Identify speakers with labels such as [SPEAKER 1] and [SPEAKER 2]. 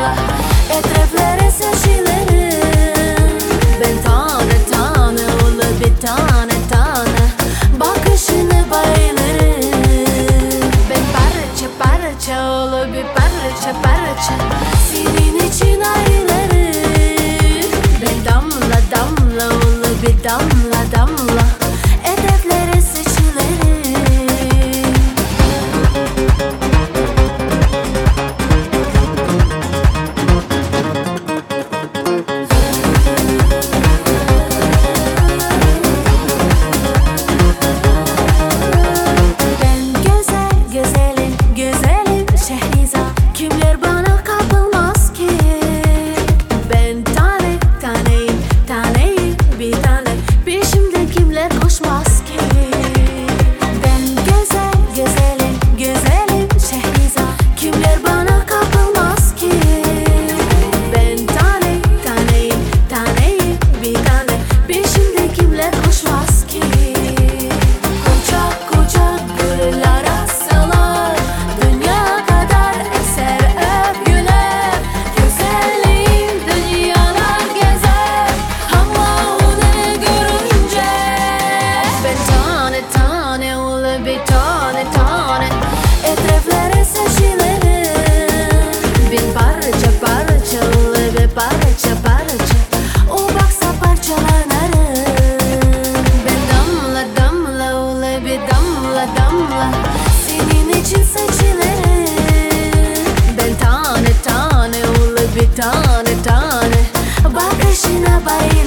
[SPEAKER 1] damla etraflara saçılarım. Ben tane tane ulu bir tane tane bakışına bayılırım. Ben parça parça ulu bir parça parça senin için ayrılırım. Ben damla damla ulu bir damla damla etraflara saçılarım. Kimler bana kapılmaz ki? Ben tane taneyim, taneyim bir tane. Peşimde kimler koşmaz ki? Ben güzel, güzelim, güzelim Şehriza. Kimler bana kapılmaz ki? Ben tane taneyim, taneyim bir tane. Peşimde kimler koşmaz ki? Kucak kucak güller asılar, dünya kadar eser övgüler. Güzelliğin dünyalar gezer ama onu görünce. Ben tane tane ulu bir tane tane etraflara saçılarım. Bin parça parça ulu bir parça parça o baksa parçalanırım. Ben damla damla ulu bir damla damla senin için saçılarım. Ben tane tane ulu bir tane tane bakışına bayılırım.